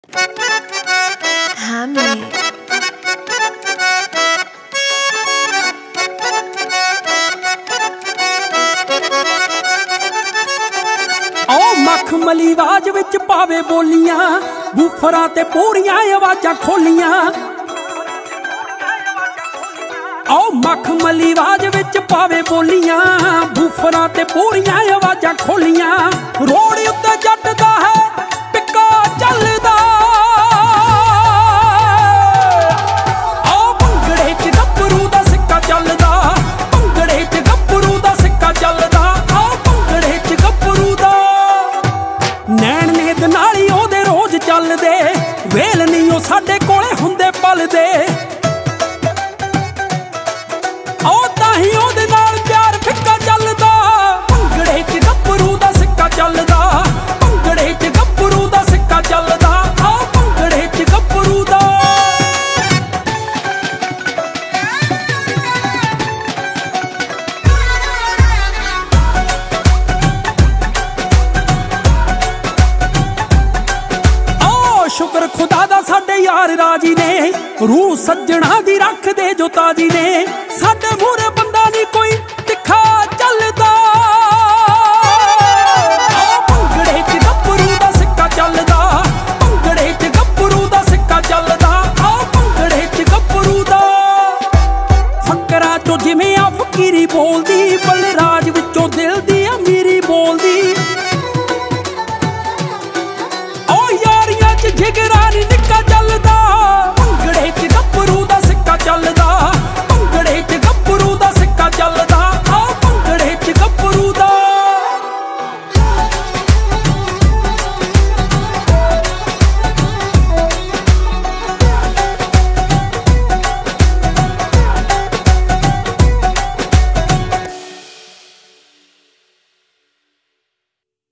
मखमली आवाज विच पावे बोलियां, बूफरां ते पूरियां आवाजां खोलियां। मखमली आवाज विच पावे बोलियां, बूफरां ते पूरियां आवाजां खोलियां। रोड उत्ते जट दा है पिक्का चलदा, भंगड़े च गब्बरू दा सिक्का चलदा, भंगड़े च गब्बरू दा सिक्का चलदा, भंगड़े च गब्बरू दा। नैन नेद नाल ही ओहदे रोज चलदे, वेल नहीं ओ साडे कोले हुंदे पलदे। ताही ओहदे नाल प्यार फिक्का चलदा, भंगड़े च गब्बरू दा सिक्का चलदा, भंगड़े च गब्बरू दा सिक्का चलदा, भंगड़े च गब्बरू दा। शुक्र खुदा दा साडे यार राजी ने, रूह सज्जणा दी रख दे जो ताजी ने। साडे मूहरे बंदा नहीं